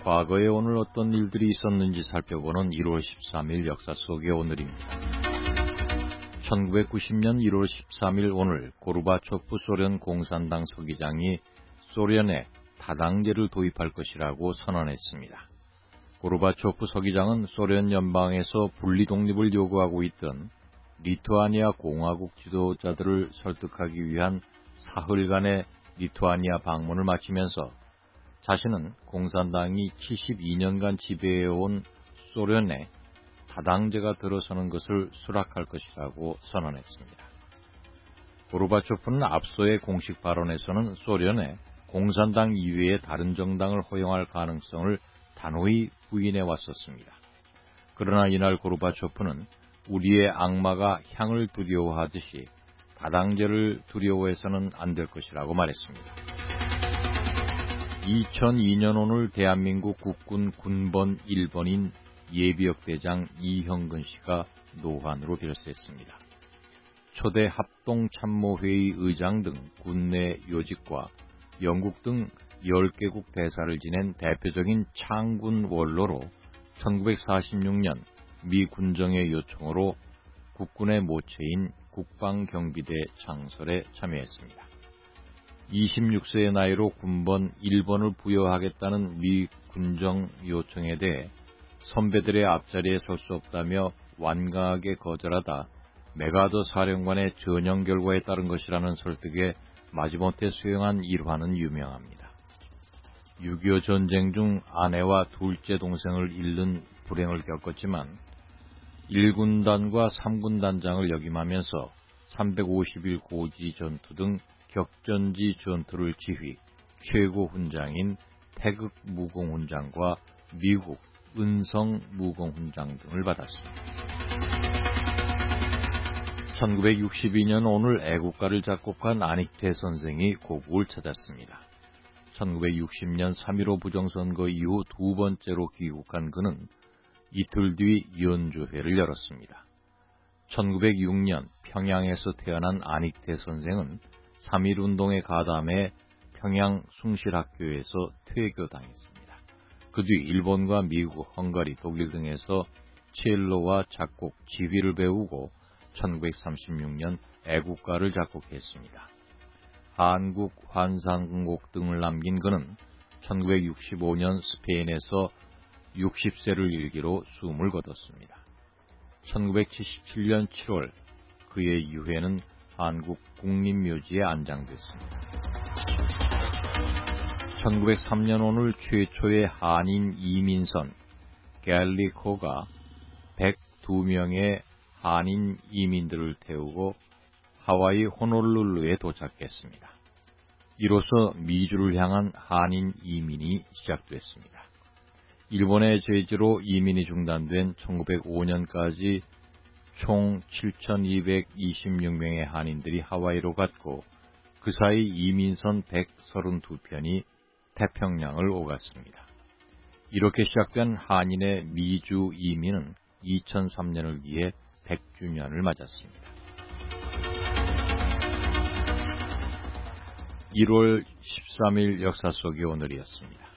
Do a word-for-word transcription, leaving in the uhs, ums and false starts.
과거에 오늘 어떤 일들이 있었는지 살펴보는 일월 십삼일 역사 속의 오늘입니다. 천구백구십년 일월 십삼일 오늘 고르바초프 소련 공산당 서기장이 소련에 다당제를 도입할 것이라고 선언했습니다. 고르바초프 서기장은 소련 연방에서 분리 독립을 요구하고 있던 리투아니아 공화국 지도자들을 설득하기 위한 사흘간의 리투아니아 방문을 마치면서 자신은 공산당이 칠십이년간 지배해온 소련에 다당제가 들어서는 것을 수락할 것이라고 선언했습니다. 고르바초프는 앞서의 공식 발언에서는 소련에 공산당 이외의 다른 정당을 허용할 가능성을 단호히 부인해 왔었습니다. 그러나 이날 고르바초프는 우리의 악마가 향을 두려워하듯이 다당제를 두려워해서는 안 될 것이라고 말했습니다. 이천이년 오늘 대한민국 국군 군번 일 번인 예비역 대장 이형근 씨가 노환으로 별세했습니다. 초대 합동참모회의 의장 등 군내 요직과 영국 등 열 개국 대사를 지낸 대표적인 창군 원로로 천구백사십육년 미 군정의 요청으로 국군의 모체인 국방경비대 창설에 참여했습니다. 이십육세의 나이로 군번 일 번을 부여하겠다는 미 군정 요청에 대해 선배들의 앞자리에 설 수 없다며 완강하게 거절하다 메가더 사령관의 전형 결과에 따른 것이라는 설득에 마지못해 수용한 일화는 유명합니다. 육이오 전쟁 중 아내와 둘째 동생을 잃는 불행을 겪었지만 일 군단과 삼 군단장을 역임하면서 삼백오십일 고지 전투 등 격전지 전투를 지휘, 최고 훈장인 태극 무공훈장과 미국 은성 무공훈장 등을 받았습니다. 천구백육십이년 오늘 애국가를 작곡한 안익태 선생이 고국을 찾았습니다. 천구백육십년 삼일오 부정선거 이후 두 번째로 귀국한 그는 이틀 뒤 연주회를 열었습니다. 천구백육년 평양에서 태어난 안익태 선생은 삼일운동에 가담해 평양 숭실학교에서 퇴교당했습니다. 그 뒤 일본과 미국, 헝가리, 독일 등에서 첼로와 작곡, 지휘를 배우고 천구백삼십육년 애국가를 작곡했습니다. 한국, 환상곡 등을 남긴 그는 천구백육십오년 스페인에서 육십세를 일기로 숨을 거뒀습니다. 천구백칠십칠년 칠월 그의 유해는 한국 국립묘지에 안장됐습니다. 천구백삼년 오늘 최초의 한인 이민선 갤리코가 백이 명의 한인 이민들을 태우고 하와이 호놀룰루에 도착했습니다. 이로써 미주를 향한 한인 이민이 시작됐습니다. 일본의 제지로 이민이 중단된 천구백오년까지 총 칠천이백이십육 명의 한인들이 하와이로 갔고 그 사이 이민선 백삼십이 편이 태평양을 오갔습니다. 이렇게 시작된 한인의 미주 이민은 이천삼년을 기해 백 주년을 맞았습니다. 일월 십삼일 역사 속의 오늘이었습니다.